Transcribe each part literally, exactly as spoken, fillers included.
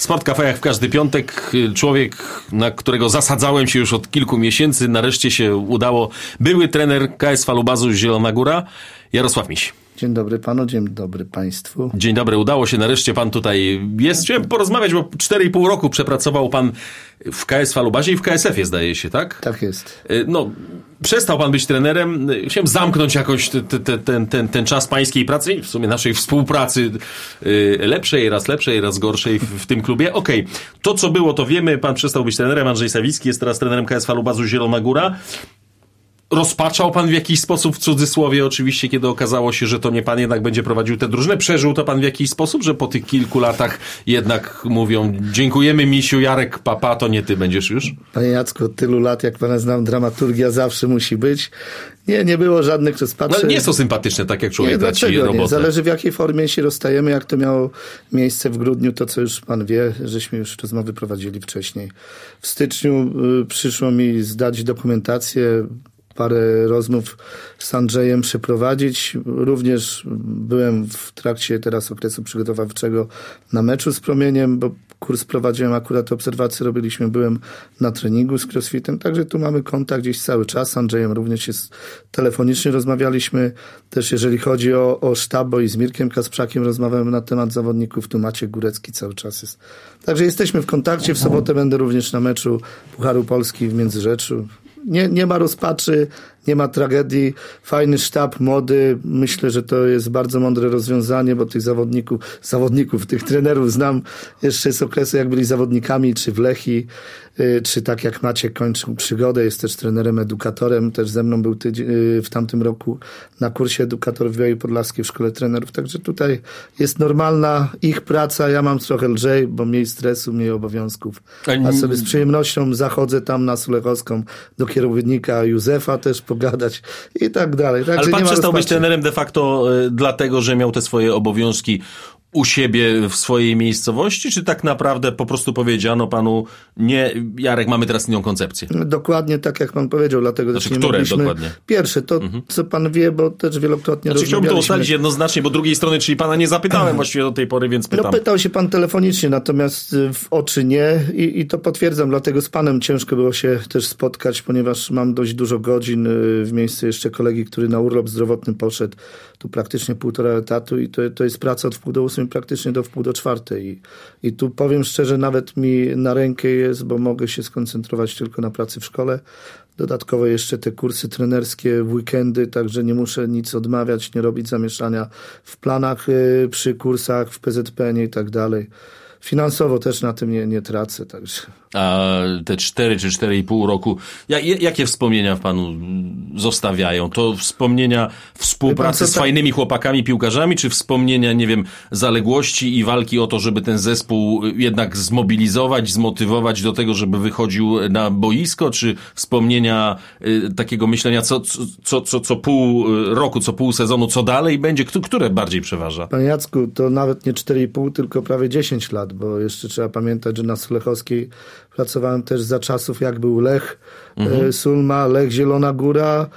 Sport Cafe jak w każdy piątek. Człowiek, na którego zasadzałem się już od kilku miesięcy, nareszcie się udało. Były trener K S Falubazu Zielona Góra, Jarosław Miś. Dzień dobry panu, dzień dobry państwu. Dzień dobry, udało się, nareszcie pan tutaj jest. Chciałem porozmawiać, bo cztery i pół roku przepracował pan w K S Falubazie i w K S F ie, zdaje się, tak? Tak jest. No, przestał pan być trenerem. Chciałem zamknąć jakoś te, te, ten, ten, ten czas pańskiej pracy i w sumie naszej współpracy lepszej, raz lepszej, raz gorszej w, w tym klubie. Okej, okay. To co było, to wiemy. Pan przestał być trenerem. Andrzej Sawicki jest teraz trenerem K S Falubazu Zielona Góra. Rozpaczał pan w jakiś sposób, w cudzysłowie oczywiście, kiedy okazało się, że to nie pan jednak będzie prowadził tę drużynę? Przeżył to pan w jakiś sposób, że po tych kilku latach jednak mówią: dziękujemy Misiu, Jarek, papa, to nie ty będziesz już? Panie Jacku, od tylu lat, jak pana znam, dramaturgia zawsze musi być. Nie, nie było żadnych rozpaczy. No, ale nie jest to sympatyczne, tak jak człowiek nie, traci robotę. Nie? Zależy, w jakiej formie się rozstajemy, jak to miało miejsce w grudniu, to co już pan wie, żeśmy już rozmowy prowadzili wcześniej. W styczniu y, przyszło mi zdać dokumentację, parę rozmów z Andrzejem przeprowadzić. Również byłem w trakcie teraz okresu przygotowawczego na meczu z Promieniem, bo kurs prowadziłem, akurat obserwacje robiliśmy, byłem na treningu z crossfitem, także tu mamy kontakt gdzieś cały czas. Z Andrzejem również się telefonicznie rozmawialiśmy. Też jeżeli chodzi o, o sztab, bo i z Mirkiem Kasprzakiem rozmawiamy na temat zawodników, tu Maciek Górecki cały czas jest. Także jesteśmy w kontakcie. W sobotę będę również na meczu Pucharu Polski w Międzyrzeczu. Nie, nie ma rozpaczy, nie ma tragedii. Fajny sztab, młody. Myślę, że to jest bardzo mądre rozwiązanie, bo tych zawodników, zawodników, tych trenerów znam jeszcze z okresu, jak byli zawodnikami, czy w Lechii, czy tak jak Maciek kończył przygodę. Jest też trenerem, edukatorem. Też ze mną był tydzień, w tamtym roku na kursie edukator w Białej Podlaskiej w Szkole Trenerów. Także tutaj jest normalna ich praca. Ja mam trochę lżej, bo mniej stresu, mniej obowiązków. A sobie z przyjemnością zachodzę tam na Sulechowską do kierownika Józefa też pogadać i tak dalej. Także ale pan nie ma przestał rozpaczy. być trenerem de facto y, dlatego, że miał te swoje obowiązki u siebie w swojej miejscowości, czy tak naprawdę po prostu powiedziano panu: nie, Jarek, mamy teraz inną koncepcję? Dokładnie tak, jak pan powiedział, dlatego znaczy, też nie które mogliśmy... dokładnie? Pierwsze, to mhm. co pan wie, bo też wielokrotnie znaczy, rozmawialiśmy. Chciałbym to ustalić jednoznacznie, bo drugiej strony, czyli pana nie zapytałem właściwie do tej pory, więc pytam. No pytał się pan telefonicznie, natomiast w oczy nie i, i to potwierdzam, dlatego z panem ciężko było się też spotkać, ponieważ mam dość dużo godzin w miejsce jeszcze kolegi, który na urlop zdrowotny poszedł, tu praktycznie półtora etatu i to, to jest praca od wpół do ósmej praktycznie do wpół do czwartej. I, I tu powiem szczerze, nawet mi na rękę jest, bo mogę się skoncentrować tylko na pracy w szkole. Dodatkowo jeszcze te kursy trenerskie w weekendy, także nie muszę nic odmawiać, nie robić zamieszania w planach y, przy kursach w P Z P N ie i tak dalej. Finansowo też na tym nie, nie tracę, także... A te cztery czy cztery i pół roku, jak, jakie wspomnienia w panu zostawiają? To wspomnienia współpracy pan, z fajnymi chłopakami, piłkarzami, czy wspomnienia, nie wiem, zaległości i walki o to, żeby ten zespół jednak zmobilizować, zmotywować do tego, żeby wychodził na boisko, czy wspomnienia y, takiego myślenia co, co, co, co pół roku, co pół sezonu, co dalej będzie? Które bardziej przeważa? Panie Jacku, to nawet nie cztery i pół, tylko prawie dziesięć lat, bo jeszcze trzeba pamiętać, że na Sulechowskiej pracowałem też za czasów, jak był Lech, mhm. Sulma, Lech Zielona Góra,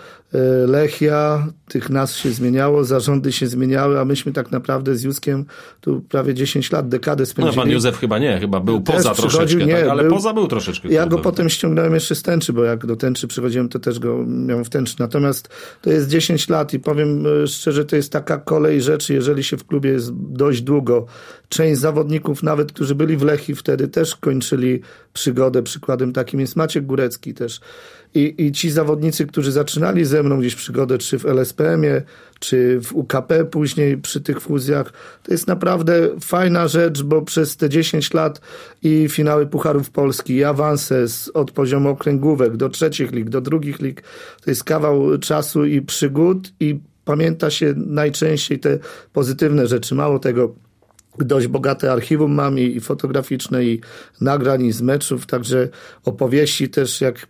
Lechia, tych nazw się zmieniało, zarządy się zmieniały, a myśmy tak naprawdę z Józkiem tu prawie dziesięć lat, dekadę spędzili. No pan Józef chyba nie, chyba był też poza troszeczkę, nie, tak? Ale był, poza był troszeczkę. Ja go potem ściągnąłem jeszcze z Tęczy, bo jak do Tęczy przychodziłem, to też go miałem w Tęczy. Natomiast to jest dziesięć lat i powiem szczerze, to jest taka kolej rzeczy, jeżeli się w klubie jest dość długo. Część zawodników, nawet którzy byli w Lechii wtedy, też kończyli przygodę. Przykładem takim jest Maciek Górecki też. I, I ci zawodnicy, którzy zaczynali ze mną gdzieś przygodę, czy w L S P M ie, czy w U K P później przy tych fuzjach, to jest naprawdę fajna rzecz, bo przez te dziesięć lat i finały Pucharów Polski, i awanse z, od poziomu okręgówek do trzecich lig, do drugich lig, to jest kawał czasu i przygód i pamięta się najczęściej te pozytywne rzeczy. Mało tego, dość bogate archiwum mam i, i fotograficzne, i nagrań, i z meczów, także opowieści też, jak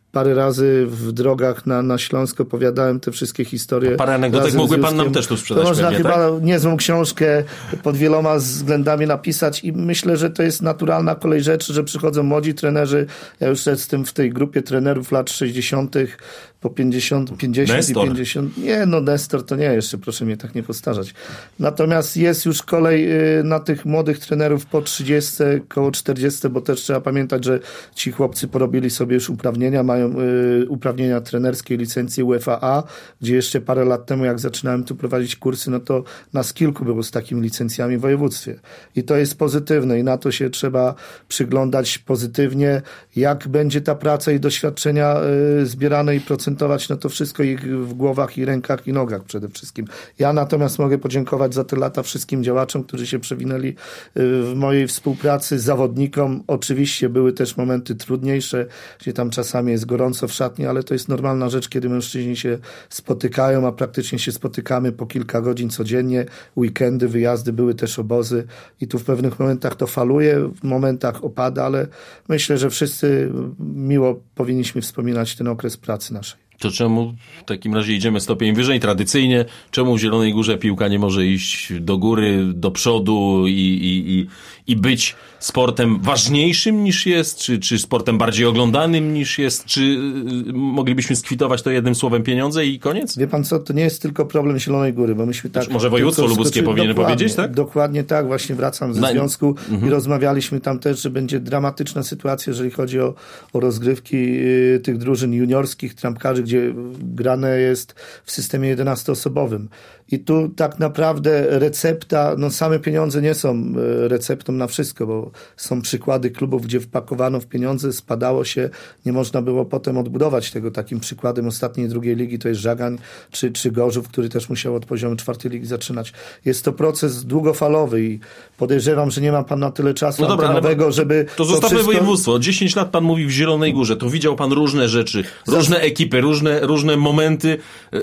parę razy w drogach na, na Śląsk opowiadałem te wszystkie historie. A parę anegdotek mógłby pan nam też tu sprzedać. To można pewnie, chyba tak? niezłą książkę pod wieloma względami napisać i myślę, że to jest naturalna kolej rzeczy, że przychodzą młodzi trenerzy. Ja już jestem w tej grupie trenerów lat sześćdziesiątych po pięćdziesiąt, pięćdziesiąt Nestor. i pięćdziesiąt. Nie, no Nestor to nie, jeszcze proszę mnie tak nie postarzać. Natomiast jest już kolej na tych młodych trenerów po trzydzieści, koło czterdzieści, bo też trzeba pamiętać, że ci chłopcy porobili sobie już uprawnienia, mają y, uprawnienia trenerskie, licencje U E F A A, gdzie jeszcze parę lat temu, jak zaczynałem tu prowadzić kursy, no to nas kilku było z takimi licencjami w województwie. I to jest pozytywne i na to się trzeba przyglądać pozytywnie, jak będzie ta praca i doświadczenia y, zbierane i procentować, no to wszystko ich w głowach i rękach i nogach przede wszystkim. Ja natomiast mogę podziękować za te lata wszystkim działaczom, którzy się przewinęli y, w mojej współpracy, zawodnikom. Oczywiście były też momenty trudniejsze, gdzie tam czasami jest gorąco w szatni, ale to jest normalna rzecz, kiedy mężczyźni się spotykają, a praktycznie się spotykamy po kilka godzin codziennie. Weekendy, wyjazdy, były też obozy i tu w pewnych momentach to faluje, w momentach opada, ale myślę, że wszyscy miło powinniśmy wspominać ten okres pracy naszej. To czemu w takim razie idziemy stopień wyżej tradycyjnie? Czemu w Zielonej Górze piłka nie może iść do góry, do przodu i, i, i, i być sportem ważniejszym niż jest? Czy, czy sportem bardziej oglądanym niż jest? Czy y, moglibyśmy skwitować to jednym słowem pieniądze i koniec? Wie pan co, to nie jest tylko problem Zielonej Góry, bo myśmy tak... Może województwo lubuskie powinien powiedzieć, tak? Dokładnie tak, właśnie wracam ze Na... związku mhm. i rozmawialiśmy tam też, że będzie dramatyczna sytuacja, jeżeli chodzi o, o rozgrywki y, tych drużyn juniorskich, trampkarzy, gdzie grane jest w systemie jedenastoosobowym. I tu tak naprawdę recepta, no same pieniądze nie są receptą na wszystko, bo są przykłady klubów, gdzie wpakowano w pieniądze, spadało się, nie można było potem odbudować tego. Takim przykładem ostatniej drugiej ligi to jest Żagań czy, czy Gorzów, który też musiał od poziomu czwartej ligi zaczynać. Jest to proces długofalowy i podejrzewam, że nie ma pan na tyle czasu no dobra, antenowego, żeby... To zostawmy to wszystko... województwo. dziesięć lat pan mówi w Zielonej Górze, to widział pan różne rzeczy, różne ekipy, różne, różne momenty,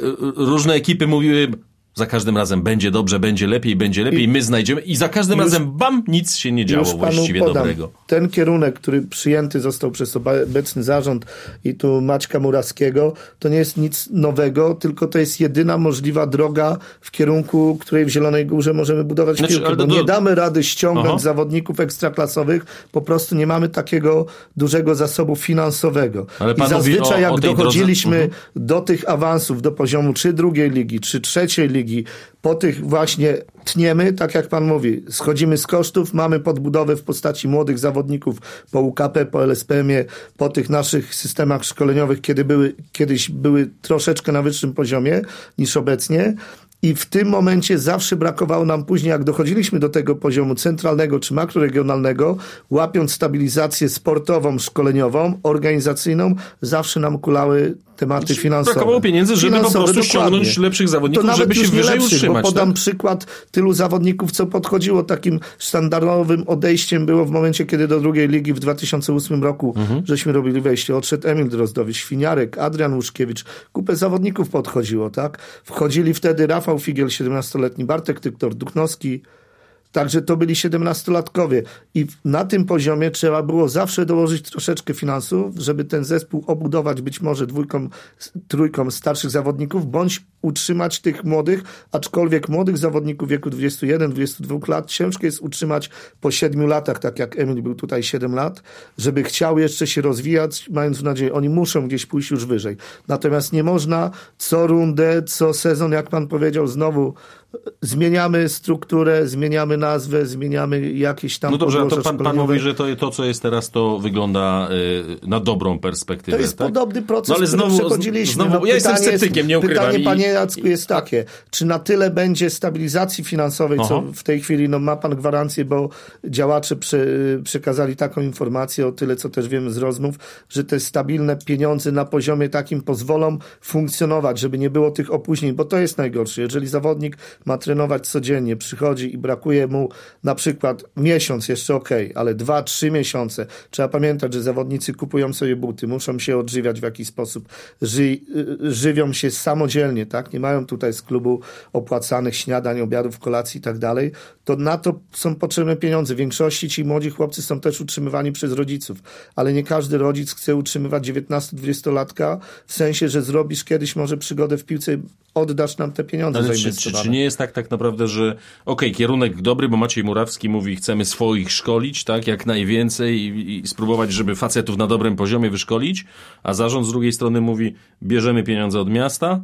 różne ekipy mówiły... Za każdym razem będzie dobrze, będzie lepiej, będzie lepiej, I my znajdziemy i za każdym już, razem bam, nic się nie działo właściwie podam. Dobrego. Ten kierunek, który przyjęty został przez obecny zarząd i tu Maćka Murawskiego, to nie jest nic nowego, tylko to jest jedyna możliwa droga w kierunku, której w Zielonej Górze możemy budować znaczy, piłkę, bo do... nie damy rady ściągnąć Aha. zawodników ekstraklasowych, po prostu nie mamy takiego dużego zasobu finansowego. Ale pan I zazwyczaj mówi o, jak o dochodziliśmy drodze... do tych awansów, do poziomu czy drugiej ligi, czy trzeciej ligi, po tych właśnie tniemy, tak jak pan mówi, schodzimy z kosztów, mamy podbudowę w postaci młodych zawodników po U K P, po L S P M ie, po tych naszych systemach szkoleniowych, kiedy były, kiedyś były troszeczkę na wyższym poziomie niż obecnie. I w tym momencie zawsze brakowało nam później, jak dochodziliśmy do tego poziomu centralnego czy makroregionalnego, łapiąc stabilizację sportową, szkoleniową, organizacyjną, zawsze nam kulały tematy finansowe. Brakowało pieniędzy, żeby finansowe, po prostu dokładnie. ściągnąć lepszych zawodników, żeby się wyżej lepszych, utrzymać. Bo podam tak? przykład tylu zawodników, co podchodziło takim standardowym odejściem było w momencie, kiedy do drugiej ligi w dwa tysiące ósmym roku mhm. żeśmy robili wejście. Odszedł Emil Drozdowicz, Świniarek, Adrian Łuszkiewicz. Kupę zawodników podchodziło, tak? Wchodzili wtedy Rafał Figiel, siedemnastoletni, Bartek Tyktor, Duchnowski. Także to byli siedemnastolatkowie i na tym poziomie trzeba było zawsze dołożyć troszeczkę finansów, żeby ten zespół obudować być może dwójką, trójką starszych zawodników, bądź utrzymać tych młodych, aczkolwiek młodych zawodników w wieku dwudziestu jeden do dwudziestu dwóch lat ciężko jest utrzymać po siedmiu latach, tak jak Emil był tutaj siedem lat, żeby chciał jeszcze się rozwijać, mając nadzieję, oni muszą gdzieś pójść już wyżej. Natomiast nie można co rundę, co sezon, jak pan powiedział, znowu zmieniamy strukturę, zmieniamy nazwę, zmieniamy jakieś tam... No dobrze, to pan, pan mówi, że to, to, co jest teraz, to wygląda y, na dobrą perspektywę. To jest tak? podobny proces, no, ale który znowu, przechodziliśmy. Znowu, no, ja jestem sceptykiem, nie ukrywam. Pytanie, i... panie Jacku, jest takie, czy na tyle będzie stabilizacji finansowej, Aha. co w tej chwili, no ma pan gwarancję, bo działacze prze, przekazali taką informację, o tyle, co też wiemy z rozmów, że te stabilne pieniądze na poziomie takim pozwolą funkcjonować, żeby nie było tych opóźnień, bo to jest najgorsze. Jeżeli zawodnik ma trenować codziennie, przychodzi i brakuje daje mu na przykład miesiąc jeszcze okej, okay, ale dwa, trzy miesiące. Trzeba pamiętać, że zawodnicy kupują sobie buty, muszą się odżywiać w jakiś sposób, ży, żywią się samodzielnie, tak? Nie mają tutaj z klubu opłacanych śniadań, obiadów, kolacji i tak dalej. To na to są potrzebne pieniądze. W większości ci młodzi chłopcy są też utrzymywani przez rodziców, ale nie każdy rodzic chce utrzymywać dziewiętnasto-dwudziestolatka w sensie, że zrobisz kiedyś może przygodę w piłce, oddasz nam te pieniądze ale czy, czy, czy nie jest tak tak naprawdę, że okej, okay, kierunek dobry, bo Maciej Murawski mówi, chcemy swoich szkolić, tak, jak najwięcej i, i spróbować, żeby facetów na dobrym poziomie wyszkolić, a zarząd z drugiej strony mówi, bierzemy pieniądze od miasta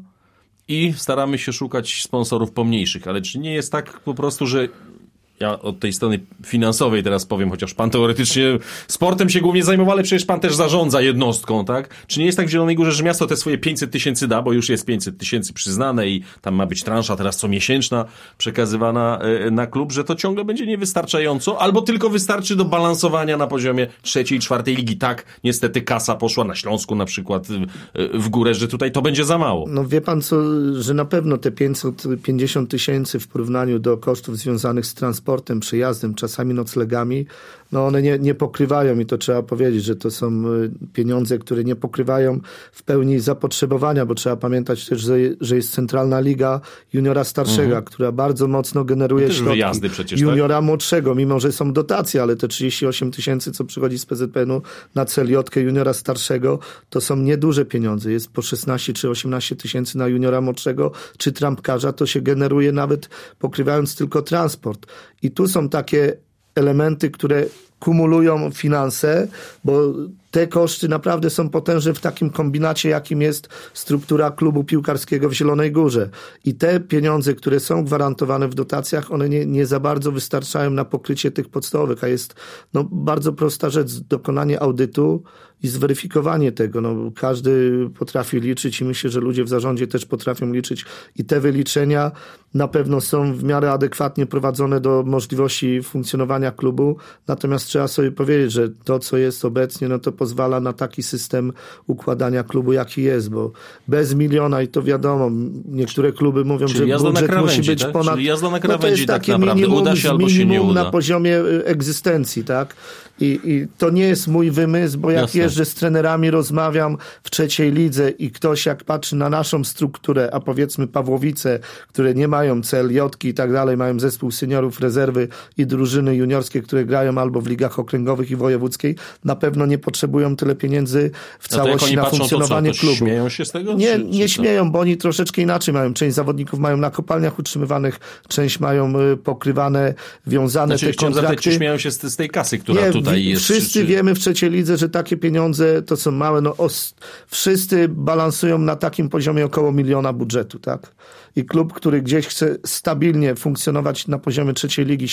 i staramy się szukać sponsorów pomniejszych, ale czy nie jest tak po prostu, że ja od tej strony finansowej teraz powiem, chociaż pan teoretycznie sportem się głównie zajmował, ale przecież pan też zarządza jednostką, tak? Czy nie jest tak w Zielonej Górze, że miasto te swoje pięćset tysięcy da, bo już jest pięćset tysięcy przyznane i tam ma być transza teraz comiesięczna przekazywana na klub, że to ciągle będzie niewystarczająco, albo tylko wystarczy do balansowania na poziomie trzeciej, czwartej ligi. Tak, niestety kasa poszła na Śląsku na przykład w górę, że tutaj to będzie za mało. No wie pan co, że na pewno te pięćset pięćdziesiąt tysięcy w porównaniu do kosztów związanych z transportem, przejazdem, czasami noclegami, no one nie, nie pokrywają i to trzeba powiedzieć, że to są pieniądze, które nie pokrywają w pełni zapotrzebowania, bo trzeba pamiętać też, że, że jest Centralna Liga Juniora Starszego, mhm. która bardzo mocno generuje też środki. Wyjazdy przecież, juniora tak? Młodszego, mimo że są dotacje, ale te trzydzieści osiem tysięcy, co przychodzi z P Z P N u na C L J-kę Juniora Starszego, to są nieduże pieniądze. Jest po szesnaście czy osiemnaście tysięcy na Juniora Młodszego, czy trampkarza, to się generuje nawet pokrywając tylko transport. I tu są takie elementy, które kumulują finanse, bo te koszty naprawdę są potężne w takim kombinacie, jakim jest struktura klubu piłkarskiego w Zielonej Górze. I te pieniądze, które są gwarantowane w dotacjach, one nie, nie za bardzo wystarczają na pokrycie tych podstawowych, a jest no, bardzo prosta rzecz, dokonanie audytu i zweryfikowanie tego. No, każdy potrafi liczyć i myślę, że ludzie w zarządzie też potrafią liczyć i te wyliczenia na pewno są w miarę adekwatnie prowadzone do możliwości funkcjonowania klubu. Natomiast trzeba sobie powiedzieć, że to, co jest obecnie, no to pozwala na taki system układania klubu, jaki jest, bo bez miliona i to wiadomo, niektóre kluby mówią, czyli że budżet musi być tak? ponad... Czyli jazda na krawędzi, no to jest tak takie naprawdę. minimum, Uda się albo się nie uda. na poziomie egzystencji, tak? I, I to nie jest mój wymysł, bo jak Jasne. jeżdżę z trenerami, rozmawiam w trzeciej lidze i ktoś jak patrzy na naszą strukturę, a powiedzmy Pawłowice, które nie mają C L J-ki i tak dalej, mają zespół seniorów, rezerwy i drużyny juniorskie, które grają albo w ligach okręgowych i wojewódzkiej, na pewno nie potrzebują tyle pieniędzy w całości na funkcjonowanie to co, to klubu. Śmieją się z tego? Nie, czy, nie czy śmieją, bo oni troszeczkę inaczej mają. Część zawodników mają na kopalniach utrzymywanych, część mają pokrywane, wiązane znaczy, te kontrakty. Zapytać, czy śmieją się z, z tej kasy, która nie, tutaj jest? Wszyscy czy, czy... wiemy w trzeciej lidze, że takie pieniądze to są małe. No, os, wszyscy balansują na takim poziomie około miliona budżetu, tak? I klub, który gdzieś chce stabilnie funkcjonować na poziomie trzeciej ligi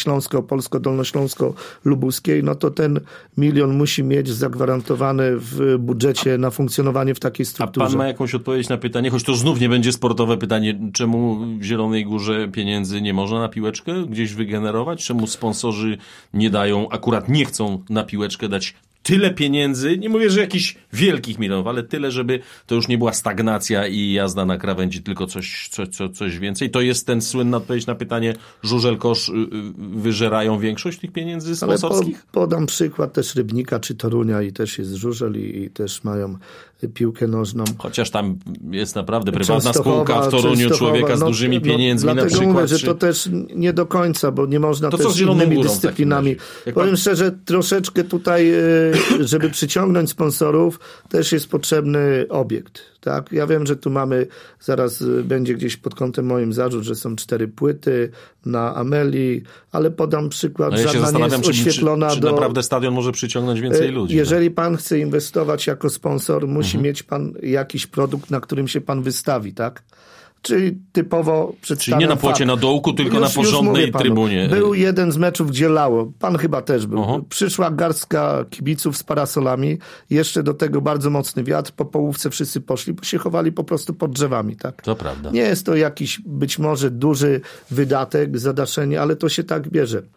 śląsko-polsko-dolnośląsko-lubuskiej, no to ten milion musi mieć zagwarantowany w budżecie na funkcjonowanie w takiej strukturze. A pan ma jakąś odpowiedź na pytanie, choć to znów nie będzie sportowe pytanie, czemu w Zielonej Górze pieniędzy nie można na piłeczkę gdzieś wygenerować? Czemu sponsorzy nie dają, akurat nie chcą na piłeczkę dać tyle pieniędzy, nie mówię, że jakichś wielkich milionów, ale tyle, żeby to już nie była stagnacja i jazda na krawędzi, tylko coś, coś, coś więcej. To jest ten słynna odpowiedź na pytanie, Żużel-Kosz wyżerają większość tych pieniędzy sponsorskich? Ale po, podam przykład też Rybnika czy Torunia i też jest Żużel i, i też mają piłkę nożną. Chociaż tam jest naprawdę prywatna Częstochowa, spółka w Toruniu Częstochowa, człowieka z no, dużymi no, pieniędzmi na dlatego przykład. mówię, że czy... to też nie do końca, bo nie można to też z innymi Górą dyscyplinami. Jak Powiem pan... szczerze, troszeczkę tutaj, żeby przyciągnąć sponsorów, też jest potrzebny obiekt. Tak? Ja wiem, że tu mamy, zaraz będzie gdzieś pod kątem moim zarzut, że są cztery płyty na Amelii, ale podam przykład, no ja żadna nie jest czy, oświetlona czy, czy do... naprawdę stadion może przyciągnąć więcej ludzi? Jeżeli tak? pan chce inwestować jako sponsor, musi mhm. mieć pan jakiś produkt, na którym się pan wystawi, tak? Czyli typowo przedstawiam Czyli nie na płocie fakt. na dołku, tylko już, na porządnej trybunie. Był jeden z meczów, gdzie lało. Pan chyba też był. Aha. Przyszła garstka kibiców z parasolami. Jeszcze do tego bardzo mocny wiatr. Po połówce wszyscy poszli, bo się chowali po prostu pod drzewami. Tak? To prawda. Nie jest to jakiś być może duży wydatek, zadaszenie, ale to się tak bierze.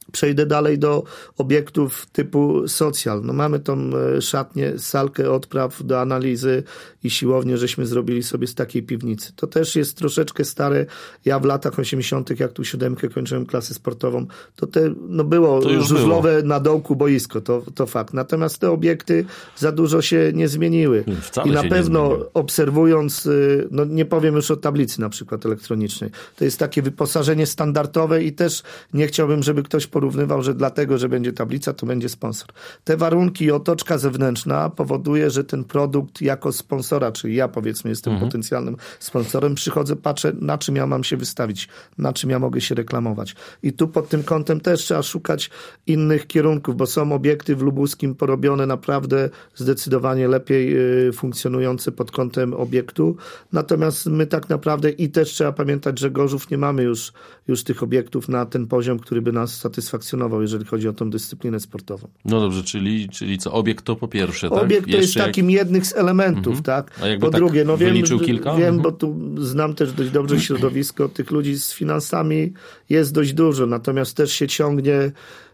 Przejdę dalej do obiektów typu socjal. No mamy tą szatnię, salkę odpraw do analizy i siłownię, żeśmy zrobili sobie z takiej piwnicy. To też jest troszeczkę stare. Ja w latach osiemdziesiątych, jak tu siódemkę kończyłem klasę sportową, to te, no było żużlowe było. Na dołku boisko, to, to fakt. Natomiast te obiekty za dużo się nie zmieniły. Wcale I na pewno nie obserwując, no nie powiem już o tablicy na przykład elektronicznej. To jest takie wyposażenie standardowe i też nie chciałbym, żeby ktoś porównywał, że dlatego, że będzie tablica, to będzie sponsor. Te warunki i otoczka zewnętrzna powoduje, że ten produkt jako sponsora, czyli ja powiedzmy jestem mhm. potencjalnym sponsorem, przychodzę, patrzę, na czym ja mam się wystawić, na czym ja mogę się reklamować. I tu pod tym kątem też trzeba szukać innych kierunków, bo są obiekty w Lubuskim porobione naprawdę zdecydowanie lepiej y, funkcjonujące pod kątem obiektu. Natomiast my tak naprawdę i też trzeba pamiętać, że Gorzów nie mamy już, już tych obiektów na ten poziom, który by nas satysfakcjonował, jeżeli chodzi o tą dyscyplinę sportową. No dobrze, czyli, czyli co? Obiekt to po pierwsze, tak? Obiekt to Jeszcze jest jak... takim jednym z elementów, mhm. tak? A jakby po tak drugie, no wiem, wyliczył kilka? wiem Mhm. bo tu znam też dość dobrze środowisko, tych ludzi z finansami jest dość dużo, natomiast też się ciągnie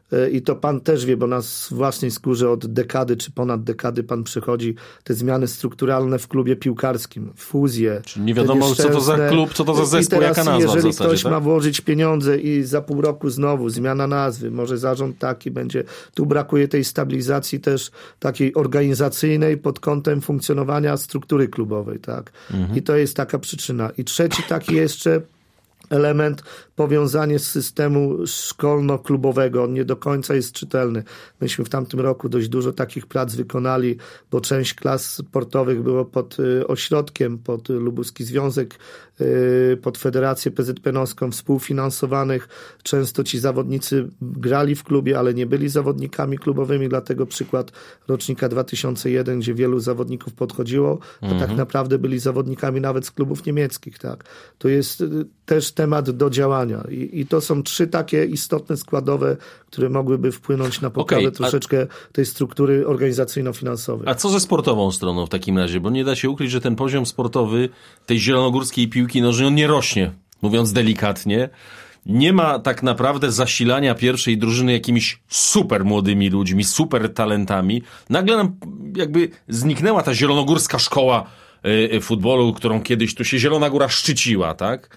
i to pan też wie, bo nas w własnej skórze od dekady czy ponad dekady pan przechodzi te zmiany strukturalne w klubie piłkarskim, fuzje. Czyli nie wiadomo, co to za klub, co to za zespół, teraz, jaka nazwa jeżeli w zasadzie, ktoś tak? ma włożyć pieniądze i za pół roku znowu zmiana nazwy, może zarząd taki będzie. Tu brakuje tej stabilizacji też takiej organizacyjnej pod kątem funkcjonowania struktury klubowej, tak? Mhm. I to jest taka przyczyna. I trzeci taki jeszcze element, powiązanie z systemu szkolno-klubowego. On nie do końca jest czytelny. Myśmy w tamtym roku dość dużo takich prac wykonali, bo część klas sportowych było pod ośrodkiem, pod Lubuski Związek, pod Federację P Z P N-owską, współfinansowanych. Często ci zawodnicy grali w klubie, ale nie byli zawodnikami klubowymi, dlatego przykład rocznika dwa tysiące jeden, gdzie wielu zawodników podchodziło, a mhm. tak naprawdę byli zawodnikami nawet z klubów niemieckich. Tak. To jest też temat do działania. I, i to są trzy takie istotne składowe, które mogłyby wpłynąć na poprawę okay, troszeczkę a... tej struktury organizacyjno-finansowej. A co ze sportową stroną w takim razie? Bo nie da się ukryć, że ten poziom sportowy tej zielonogórskiej piłki nożnej, on nie rośnie, mówiąc delikatnie. Nie ma tak naprawdę zasilania pierwszej drużyny jakimiś super młodymi ludźmi, super talentami. Nagle nam jakby zniknęła ta zielonogórska szkoła y, futbolu, którą kiedyś tu się Zielona Góra szczyciła, tak?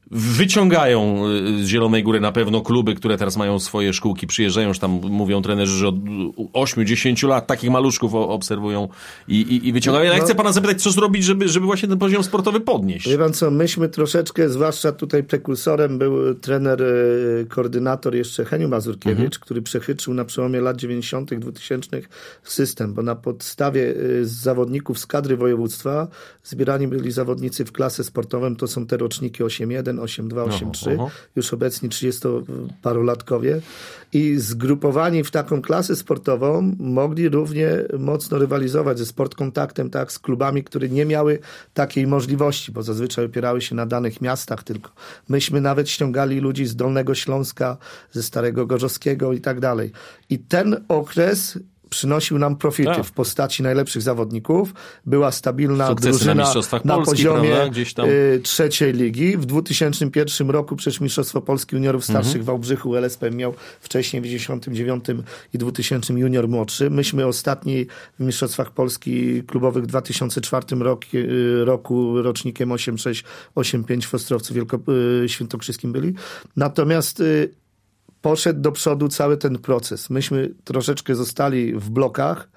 Wyciągają z Zielonej Góry na pewno kluby, które teraz mają swoje szkółki, przyjeżdżają, już tam mówią trenerzy, że od ośmiu dziesięciu lat takich maluszków obserwują i, i, i wyciągają. Ja no, chcę pana zapytać, co zrobić, żeby, żeby właśnie ten poziom sportowy podnieść? Wie pan co, myśmy troszeczkę, zwłaszcza tutaj prekursorem był trener, koordynator jeszcze Heniu Mazurkiewicz, mhm. który przechytrzył na przełomie lat dziewięćdziesiątych, dwutysięcznych system, bo na podstawie zawodników z kadry województwa zbierani byli zawodnicy w klasę sportową, to są te roczniki osiem jeden, osiem dwa, osiem trzy, oho, oho. już obecni trzydziestoparolatkowie i zgrupowani w taką klasę sportową mogli równie mocno rywalizować ze Sport Kontaktem, tak, z klubami, które nie miały takiej możliwości, bo zazwyczaj opierały się na danych miastach tylko. Myśmy nawet ściągali ludzi z Dolnego Śląska, ze Starego Gorzowskiego i tak dalej. I ten okres przynosił nam profity tak. w postaci najlepszych zawodników. Była stabilna Sukcesy drużyna na, na Polski, poziomie tam... y, trzeciej ligi. W dwa tysiące pierwszym roku przecież Mistrzostwo Polski Juniorów Starszych mhm. w Wałbrzychu L S P miał wcześniej w dziewięćdziesiątym dziewiątym i dwutysięcznym junior młodszy. Myśmy ostatni w Mistrzostwach Polski klubowych w dwa tysiące czwartym roku, roku rocznikiem osiem sześć, osiem pięć w Ostrowcu Wielko, y, Świętokrzyskim byli. Natomiast y, poszedł do przodu cały ten proces. Myśmy troszeczkę zostali w blokach.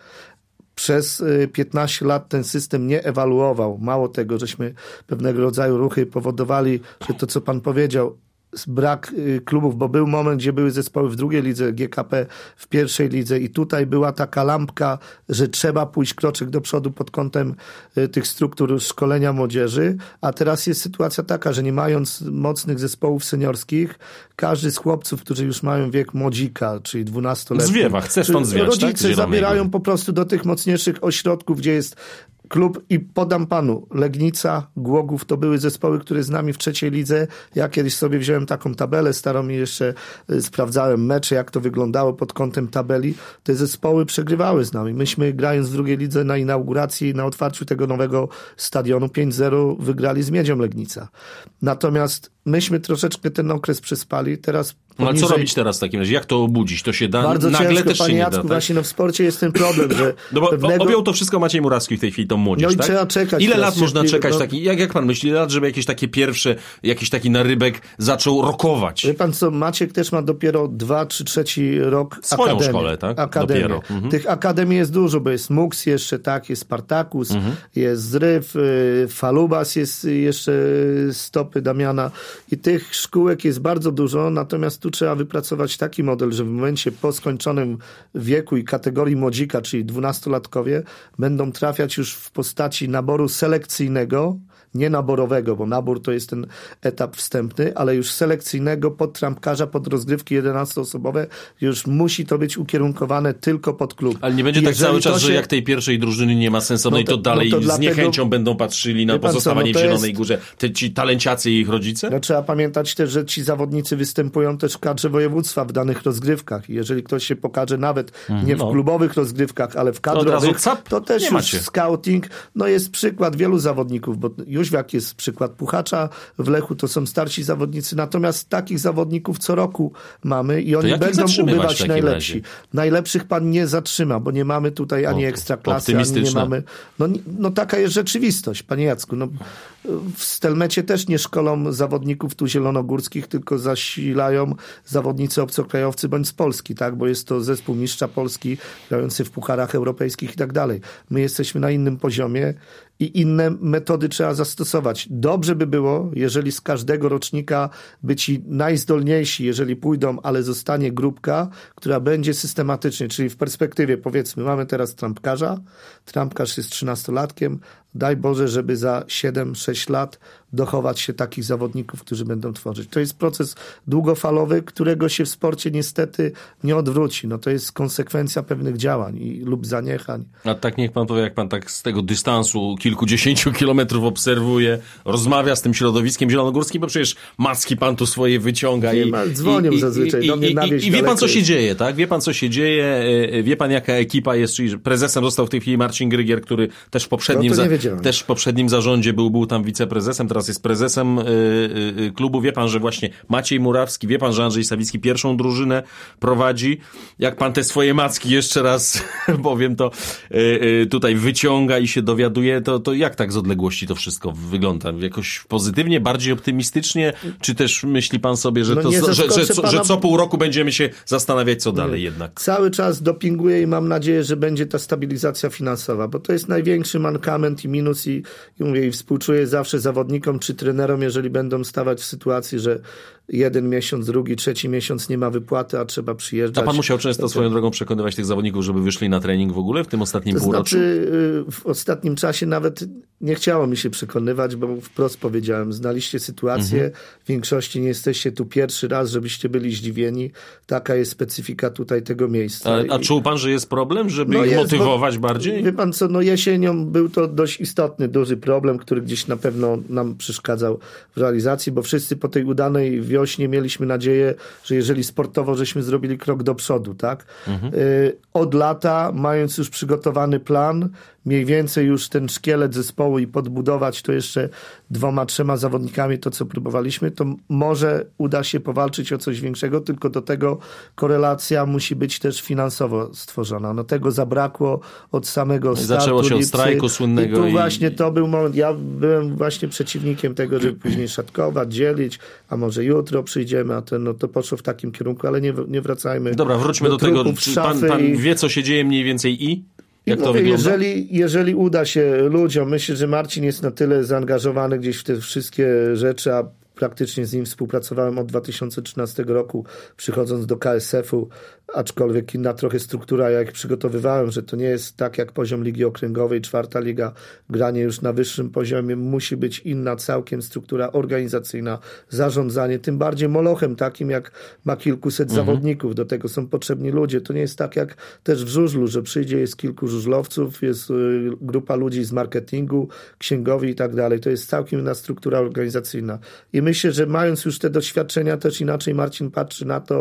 Przez piętnaście lat ten system nie ewaluował. Mało tego, żeśmy pewnego rodzaju ruchy powodowali, że to, co pan powiedział, brak klubów, bo był moment, gdzie były zespoły w drugiej lidze, G K P w pierwszej lidze i tutaj była taka lampka, że trzeba pójść kroczek do przodu pod kątem tych struktur szkolenia młodzieży, a teraz jest sytuacja taka, że nie mając mocnych zespołów seniorskich, każdy z chłopców, którzy już mają wiek młodzika, czyli dwunastoletni, zwiewa, chce stąd zwiać, rodzice tak? zabierają po prostu do tych mocniejszych ośrodków, gdzie jest klub i podam panu, Legnica, Głogów to były zespoły, które z nami w trzeciej lidze. Ja kiedyś sobie wziąłem taką tabelę starą i jeszcze sprawdzałem mecze, jak to wyglądało pod kątem tabeli. Te zespoły przegrywały z nami. Myśmy grając w drugiej lidze na inauguracji, na otwarciu tego nowego stadionu pięć zero wygrali z Miedzią Legnica. Natomiast myśmy troszeczkę ten okres przespali. Teraz No ale co robić teraz w takim razie? Jak to obudzić? To się da Bardzo nagle ciężko, też się panie nie Jacku, da, tak? właśnie no w sporcie jest ten problem, że no bo pewnego... objął to wszystko Maciej Murawski w tej chwili, tą młodzież, no i tak? trzeba czekać. Ile lat można czekać no... taki, jak, jak pan myśli, ile lat, żeby jakieś takie pierwsze, jakiś taki narybek zaczął rokować? Wie pan co, Maciek też ma dopiero dwa czy trzeci rok Swoją akademię. szkołę, tak? Akademię. Dopiero. Mhm. Tych akademii jest dużo, bo jest MUKS jeszcze, tak, jest Spartakus, mhm. jest Zryw, y, Falubas jest jeszcze stopy Damiana i tych szkółek jest bardzo dużo, natomiast tu trzeba wypracować taki model, że w momencie po skończonym wieku i kategorii młodzika, czyli dwunastolatkowie, będą trafiać już w postaci naboru selekcyjnego, nie naborowego, bo nabór to jest ten etap wstępny, ale już selekcyjnego pod trampkarza, pod rozgrywki jedenastoosobowe, już musi to być ukierunkowane tylko pod klub. Ale nie będzie tak cały czas, się... że jak tej pierwszej drużyny nie ma sensu, no, no i to dalej no to z dlatego... niechęcią będą patrzyli na pozostawanie co, no w Zielonej jest... Górze. Te, ci talenciacy i ich rodzice? No, trzeba pamiętać też, że ci zawodnicy występują też w kadrze województwa w danych rozgrywkach. Jeżeli ktoś się pokaże nawet mm, nie w no. klubowych rozgrywkach, ale w kadrowych, to też już macie. Scouting, no jest przykład wielu zawodników, bo Jóźwiak jest przykład Puchacza, w Lechu to są starsi zawodnicy, natomiast takich zawodników co roku mamy i oni będą ubywać najlepsi. Razie? Najlepszych pan nie zatrzyma, bo nie mamy tutaj ani ekstraklasy, ani nie mamy... No, no taka jest rzeczywistość, panie Jacku. No, w Stelmecie też nie szkolą zawodników tu zielonogórskich, tylko zasilają zawodnicy obcokrajowcy bądź z Polski, tak? Bo jest to zespół mistrza Polski grający w pucharach europejskich i tak dalej. My jesteśmy na innym poziomie i inne metody trzeba zastosować. Dobrze by było, jeżeli z każdego rocznika by ci najzdolniejsi, jeżeli pójdą, ale zostanie grupka, która będzie systematycznie, czyli w perspektywie, powiedzmy, mamy teraz trampkarza, trampkarz jest trzynastolatkiem, daj Boże, żeby za siedem sześć lat dochować się takich zawodników, którzy będą tworzyć. To jest proces długofalowy, którego się w sporcie niestety nie odwróci. No to jest konsekwencja pewnych działań i, lub zaniechań. A tak niech pan powie, jak pan tak z tego dystansu kilkudziesięciu kilometrów obserwuje, rozmawia z tym środowiskiem zielonogórskim, bo przecież macki pan tu swoje wyciąga. Nie i, ma, dzwonią i, zazwyczaj i, do mnie i, na wieś. I, i wie pan, co się dzieje, tak? Wie pan, co się dzieje, wie pan, jaka ekipa jest, czyli prezesem został w tej chwili Marcin Grygier, który też w poprzednim, no za, też w poprzednim zarządzie był, był tam wiceprezesem, teraz jest prezesem y, y, klubu. Wie pan, że właśnie Maciej Murawski, wie pan, że Andrzej Sawicki pierwszą drużynę prowadzi. Jak pan te swoje macki jeszcze raz powiem, to y, y, tutaj wyciąga i się dowiaduje, to, to jak tak z odległości to wszystko wygląda? Jakoś pozytywnie, bardziej optymistycznie? Czy też myśli pan sobie, że, no to, że, że, że, pana... że co pół roku będziemy się zastanawiać, co dalej jednak? Cały czas dopinguję i mam nadzieję, że będzie ta stabilizacja finansowa, bo to jest największy mankament i minus i, i mówię, i współczuję zawsze zawodnikom czy trenerom, jeżeli będą stawać w sytuacji, że jeden miesiąc, drugi, trzeci miesiąc nie ma wypłaty, a trzeba przyjeżdżać. A pan musiał często swoją drogą przekonywać tych zawodników, żeby wyszli na trening w ogóle w tym ostatnim to półroczu? Znaczy, w ostatnim czasie nawet nie chciało mi się przekonywać, bo wprost powiedziałem, znaliście sytuację, mhm. w większości nie jesteście tu pierwszy raz, żebyście byli zdziwieni. Taka jest specyfika tutaj tego miejsca. A, a I... czuł pan, że jest problem, żeby no ich jest, motywować bo, bardziej? Wie pan co, no jesienią był to dość istotny, duży problem, który gdzieś na pewno nam przeszkadzał w realizacji, bo wszyscy po tej udanej wiośnie mieliśmy nadzieję, że jeżeli sportowo żeśmy zrobili krok do przodu, tak? Mhm. Y, od lata, mając już przygotowany plan, mniej więcej już ten szkielet zespołu i podbudować to jeszcze dwoma, trzema zawodnikami, to co próbowaliśmy, to może uda się powalczyć o coś większego, tylko do tego korelacja musi być też finansowo stworzona. No tego zabrakło od samego startu. Zaczęło się od strajku słynnego. I tu i... właśnie to był moment, ja byłem właśnie przeciwnikiem tego, żeby później szatkować, dzielić, a może jutro przyjdziemy, a ten, no to poszło w takim kierunku, ale nie, nie wracajmy. Dobra, wróćmy do, do tego. Czy pan, pan i... wie, co się dzieje mniej więcej i? Jak I to mówię, wygląda? jeżeli, jeżeli uda się ludziom, myślę, że Marcin jest na tyle zaangażowany gdzieś w te wszystkie rzeczy, a praktycznie z nim współpracowałem od dwa tysiące trzynastego roku, przychodząc do K S F u, aczkolwiek inna trochę struktura, jak przygotowywałem, że to nie jest tak jak poziom Ligi Okręgowej, czwarta liga, granie już na wyższym poziomie, musi być inna całkiem struktura organizacyjna, zarządzanie, tym bardziej molochem takim, jak ma kilkuset mhm. zawodników, do tego są potrzebni ludzie. To nie jest tak jak też w żużlu, że przyjdzie, jest kilku żużlowców, jest y, grupa ludzi z marketingu, księgowi i tak dalej. To jest całkiem inna struktura organizacyjna. I myślę, że mając już te doświadczenia, też inaczej Marcin patrzy na to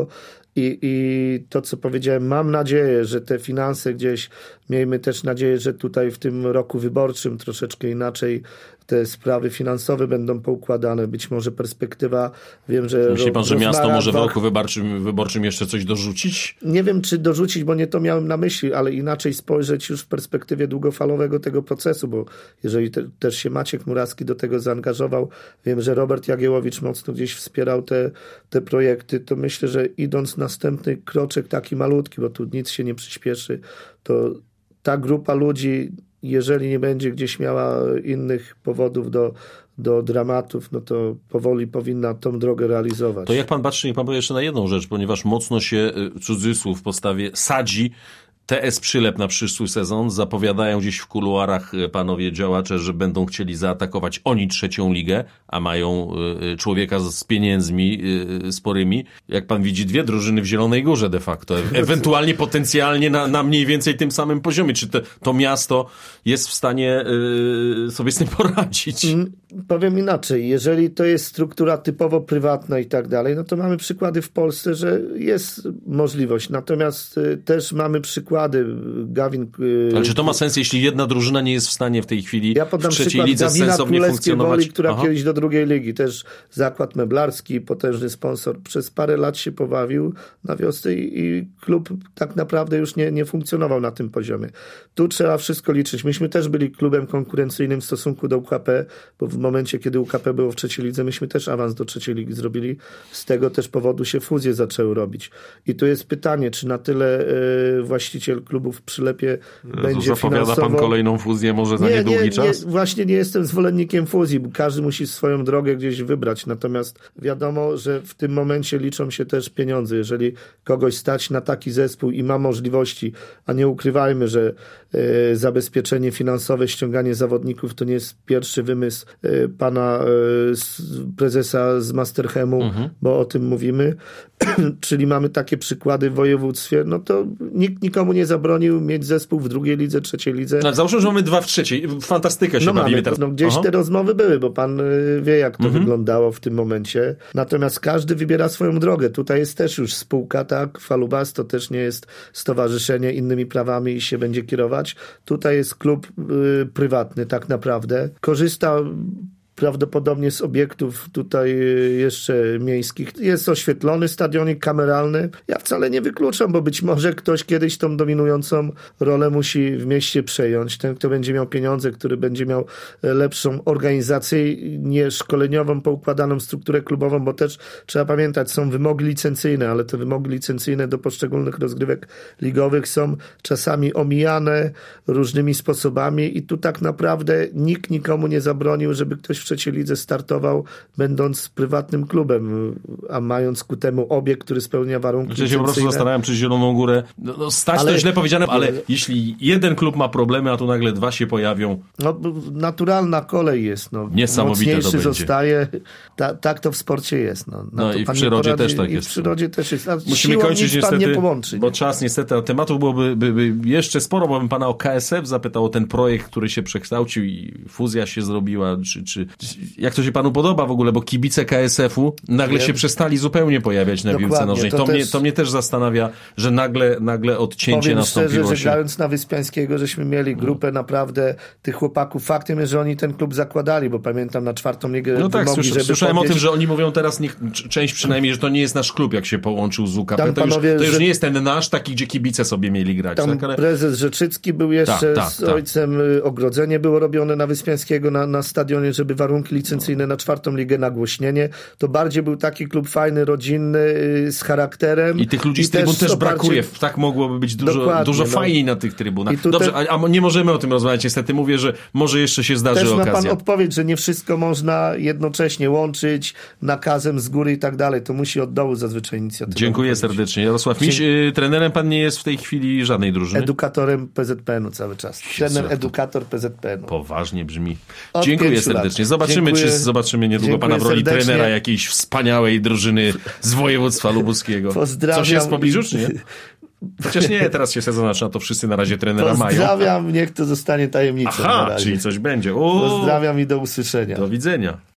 I, I to, co powiedziałem, mam nadzieję, że te finanse gdzieś, miejmy też nadzieję, że tutaj w tym roku wyborczym troszeczkę inaczej te sprawy finansowe będą poukładane. Być może perspektywa, wiem, że... Myśli pan, że miasto może w dwa... roku wyborczym, wyborczym jeszcze coś dorzucić? Nie wiem, czy dorzucić, bo nie to miałem na myśli, ale inaczej spojrzeć już w perspektywie długofalowego tego procesu, bo jeżeli te, też się Maciek Murawski do tego zaangażował, wiem, że Robert Jagiełowicz mocno gdzieś wspierał te, te projekty, to myślę, że idąc następny kroczek taki malutki, bo tu nic się nie przyspieszy, to ta grupa ludzi, jeżeli nie będzie gdzieś miała innych powodów do, do dramatów, no to powoli powinna tą drogę realizować. To jak pan patrzy, niech pan powie jeszcze na jedną rzecz, ponieważ mocno się, cudzysłów, postawie sadzi T S Przylep na przyszły sezon. Zapowiadają gdzieś w kuluarach panowie działacze, że będą chcieli zaatakować oni trzecią ligę, a mają człowieka z pieniędzmi sporymi. Jak pan widzi, dwie drużyny w Zielonej Górze de facto. Ewentualnie potencjalnie na, na mniej więcej tym samym poziomie. Czy te, to miasto jest w stanie y, sobie z tym poradzić? Mm, powiem inaczej. Jeżeli to jest struktura typowo prywatna i tak dalej, no to mamy przykłady w Polsce, że jest możliwość. Natomiast y, też mamy przykłady Gawin... Ale czy to ma sens, jeśli jedna drużyna nie jest w stanie w tej chwili ja podam w trzeciej przykład lidze Gawina sensownie Królewskiej funkcjonować? Woli, która Aha. kiedyś do drugiej ligi, też zakład meblarski, potężny sponsor, przez parę lat się pobawił na wiosce i, i klub tak naprawdę już nie, nie funkcjonował na tym poziomie. Tu trzeba wszystko liczyć. Myśmy też byli klubem konkurencyjnym w stosunku do U K P, bo w momencie, kiedy U K P było w trzeciej lidze, myśmy też awans do trzeciej ligi zrobili. Z tego też powodu się fuzje zaczęły robić. I tu jest pytanie, czy na tyle y, właściciel klubu w Przylepie To będzie zapowiada finansowo... pan kolejną fuzję może za nie, niedługi nie, czas? Nie, właśnie nie jestem zwolennikiem fuzji, bo każdy musi swoją drogę gdzieś wybrać. Natomiast wiadomo, że w tym momencie liczą się też pieniądze. Jeżeli kogoś stać na taki zespół i ma możliwości, a nie ukrywajmy, że e, zabezpieczenie finansowe, ściąganie zawodników to nie jest pierwszy wymysł e, pana e, z, prezesa z Masterchemu, mhm. bo o tym mówimy. Czyli mamy takie przykłady w województwie, no to nikt nikomu nie zabronił mieć zespół w drugiej lidze, trzeciej lidze. No, załóżmy, że mamy dwa w trzeciej. Fantastykę się no bawimy mamy, teraz. No gdzieś Aha. te rozmowy były, bo pan wie, jak to mhm. wyglądało w tym momencie. Natomiast każdy wybiera swoją drogę. Tutaj jest też już spółka, tak? Falubas to też nie jest stowarzyszenie innymi prawami i się będzie kierować. Tutaj jest klub y, prywatny tak naprawdę. Korzysta prawdopodobnie z obiektów tutaj jeszcze miejskich. Jest oświetlony stadionik kameralny. Ja wcale nie wykluczam, bo być może ktoś kiedyś tą dominującą rolę musi w mieście przejąć. Ten, kto będzie miał pieniądze, który będzie miał lepszą organizację, szkoleniową, poukładaną strukturę klubową, bo też trzeba pamiętać, są wymogi licencyjne, ale te wymogi licencyjne do poszczególnych rozgrywek ligowych są czasami omijane różnymi sposobami i tu tak naprawdę nikt nikomu nie zabronił, żeby ktoś w trzeciej lidze startował, będąc prywatnym klubem, a mając ku temu obiekt, który spełnia warunki. Ja się po prostu zastanawiam, czy Zieloną Górę, no, no stać ale, to źle powiedziane, ale nie, jeśli jeden klub ma problemy, a tu nagle dwa się pojawią. No naturalna kolej jest. No. Niesamowite Mocniejszy to będzie. zostaje. Ta, tak to w sporcie jest. No, no i w przyrodzie też tak i jest. w przyrodzie też jest. A musimy kończyć niestety, nie połączy, bo nie? czas niestety, a tematów byłoby by, by jeszcze sporo, bo bym pana o K S F zapytał o ten projekt, który się przekształcił i fuzja się zrobiła, czy, czy jak to się panu podoba w ogóle, bo kibice K S F-u nagle Wiem. się przestali zupełnie pojawiać na piłce nożnej. To, to, też... mnie, to mnie też zastanawia, że nagle, nagle odcięcie Powiem nastąpiło szczerze, się. że grając na Wyspiańskiego, żeśmy mieli grupę no. naprawdę tych chłopaków. Faktem jest, że oni ten klub zakładali, bo pamiętam na czwartą ligę No tak, wymogli, słysz, słyszałem podnieść... o tym, że oni mówią teraz, niech, część przynajmniej, że to nie jest nasz klub, jak się połączył z U K P. Tam to już, panowie, to już że... nie jest ten nasz, taki, gdzie kibice sobie mieli grać. Tam tak? Ale... prezes Rzeczycki był jeszcze tak, tak, z tak. ojcem. Ogrodzenie było robione na Wyspiańskiego na, na stadionie, żeby warunki licencyjne na czwartą ligę nagłośnienie. To bardziej był taki klub fajny, rodzinny, z charakterem. I tych ludzi I z trybun też, też oparcie... brakuje. Tak mogłoby być dużo, dużo no. fajniej na tych trybunach. Tutaj... Dobrze, a, a nie możemy o tym rozmawiać. Niestety mówię, że może jeszcze się zdarzy też okazja. Też ma pan odpowiedź, że nie wszystko można jednocześnie łączyć nakazem z góry i tak dalej. To musi od dołu zazwyczaj inicjatywa. Dziękuję serdecznie. Jarosław Miś, Dzie... trenerem pan nie jest w tej chwili żadnej drużyny? Edukatorem P Z P N-u cały czas. Trener, edukator P Z P N-u. Poważnie brzmi. Od Dziękuję serdecznie. Zobaczymy, Dziękuję. czy zobaczymy niedługo Dziękuję pana w roli serdecznie. trenera jakiejś wspaniałej drużyny z województwa lubuskiego. Pozdrawiam. Coś jest w pobliżu, czy nie? Chociaż nie, teraz się sezon zaczyna, to wszyscy na razie trenera mają. Pozdrawiam, niech to zostanie tajemnicą. Aha, czyli coś będzie. O! Pozdrawiam i do usłyszenia. Do widzenia.